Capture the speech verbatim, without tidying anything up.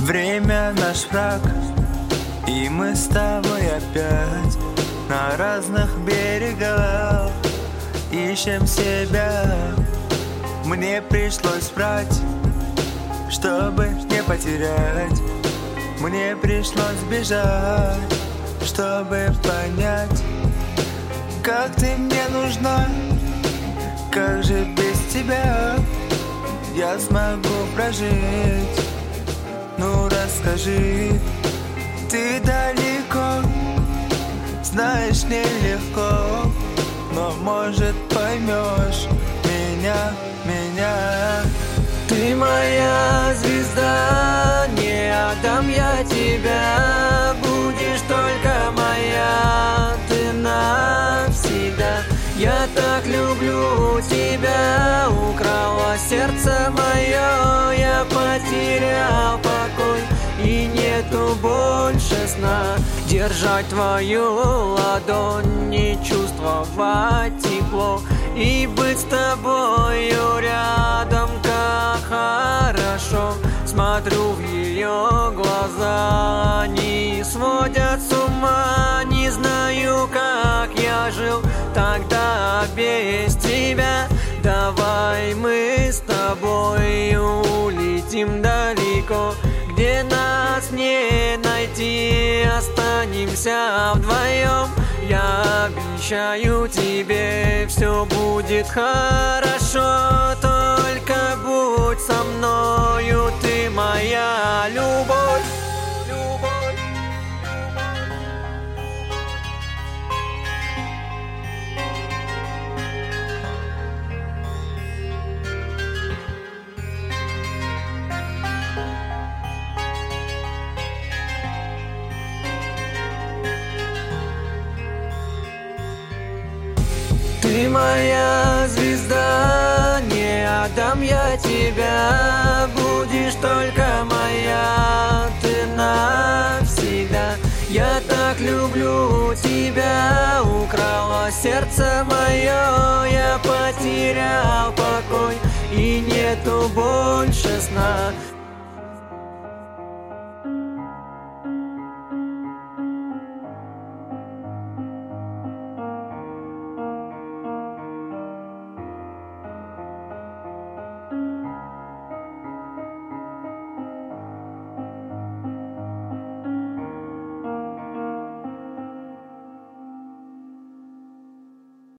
Время наш враг, и мы с тобой опять на разных берегах ищем себя. Мне пришлось врать, чтобы не потерять. Мне пришлось бежать, чтобы понять, как ты мне нужна. Как же без тебя я смогу прожить? Ну расскажи, ты далеко, знаешь, нелегко, но может поймешь меня, меня. Ты моя звезда, не отдам я тебя, будешь только моя, ты навсегда. Я так люблю тебя, украла сердце мое, я потерял покой, и нету больше сна. Держать твою ладонь, не чувствовать тепло, и быть с тобою рядом, как хорошо. Смотрю в ее глаза, они сводят с ума. Не знаю, как я жил тогда без тебя. Давай мы с тобой улетим далеко, где нас не найти, останемся вдвоем. Я обещаю тебе, все будет хорошо, только будь со мною, ты моя любовь. Ты моя звезда, не отдам я тебя, будешь только моя, ты навсегда. Я так люблю тебя, украла сердце мое, я потерял покой, и нету больше сна.